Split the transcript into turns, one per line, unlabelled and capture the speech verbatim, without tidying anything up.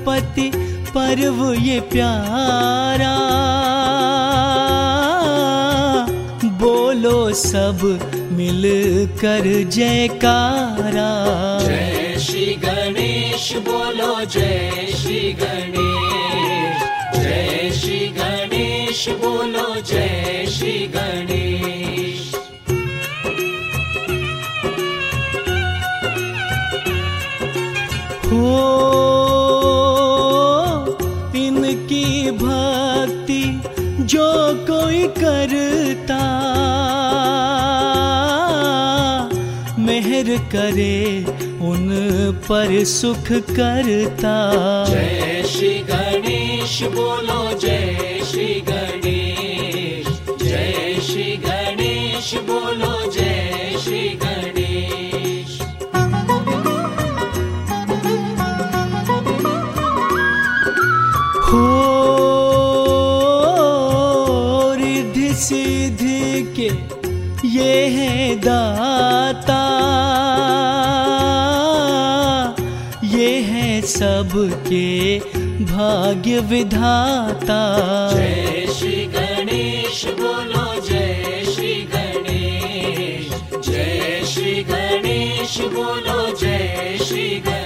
गणपति पर्व ये प्यारा, बोलो सब मिलकर जयकारा।
जय श्री गणेश बोलो, जय श्री गणेश, जय श्री गणेश बोलो, जय श्री गणेश।
हो इनकी भक्ति जो कोई करता, मेहर करे उन पर सुख करता।
जय श्री गणेश बोलो, जय श्री गणेश, जय श्री गणेश बोलो, जय श्री गणेश।
हो रिद्धि सिद्धि के ये है दाता, ये है सबके भाग्य विधाता।
जय श्री गणेश बोलो, जय श्री गणेश, जय श्री गणेश बोलो, जय श्री गणेश।